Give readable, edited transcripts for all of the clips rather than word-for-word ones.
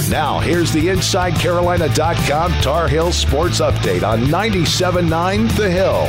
Now, here's the InsideCarolina.com Tar Heel Sports Update on 97.9 The Hill.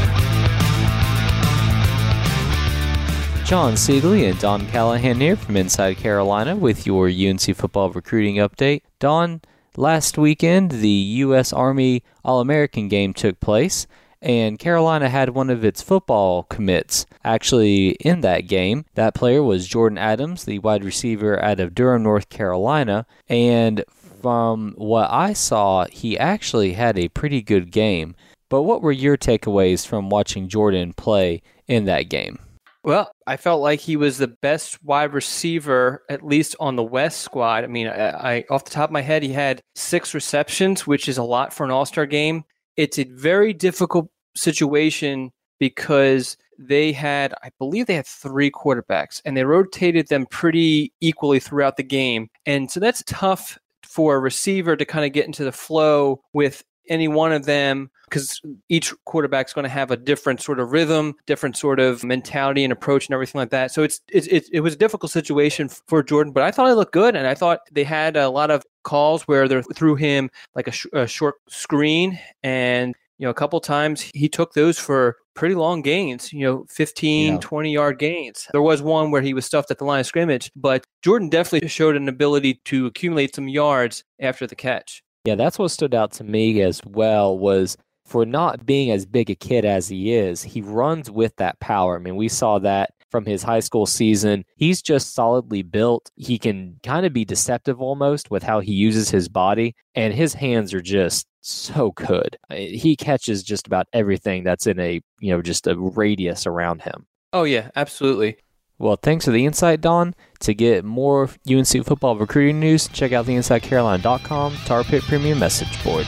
John Siegley and Don Callahan here from Inside Carolina with your UNC football recruiting update. Don, last weekend, the U.S. Army All-American game took place, and Carolina had one of its football commits actually in that game. That player was Jordan Adams, the wide receiver out of Durham, North Carolina, and from what I saw, he actually had a pretty good game. But what were your takeaways from watching Jordan play in that game? Well, I felt like he was the best wide receiver, at least on the West squad. I mean, I off the top of my head, he had 6 receptions, which is a lot for an all-star game. It's a very difficult situation because I believe they had 3 quarterbacks, and they rotated them pretty equally throughout the game. And so that's tough for a receiver to kind of get into the flow with any one of them, because each quarterback's going to have a different sort of rhythm, different sort of mentality and approach and everything like that. So it was a difficult situation for Jordan, but I thought it looked good, and I thought they had a lot of calls where they threw him like a short screen, and a couple times he took those for pretty long gains, 15, 20-yard gains. There was one where he was stuffed at the line of scrimmage, but Jordan definitely showed an ability to accumulate some yards after the catch. Yeah, that's what stood out to me as well, was for not being as big a kid as he is, he runs with that power. I mean, we saw that from his high school season. He's just solidly built. He can kind of be deceptive almost with how he uses his body, and his hands are just so good. He catches just about everything that's in just a radius around him. Oh, yeah, absolutely. Well, thanks for the insight, Don. To get more UNC football recruiting news, check out the InsideCarolina.com Tar Pit Premium Message Board.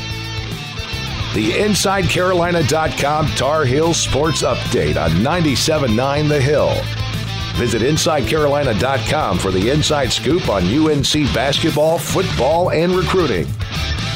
The InsideCarolina.com Tar Heel Sports Update on 97.9 The Hill. Visit InsideCarolina.com for the inside scoop on UNC basketball, football, and recruiting.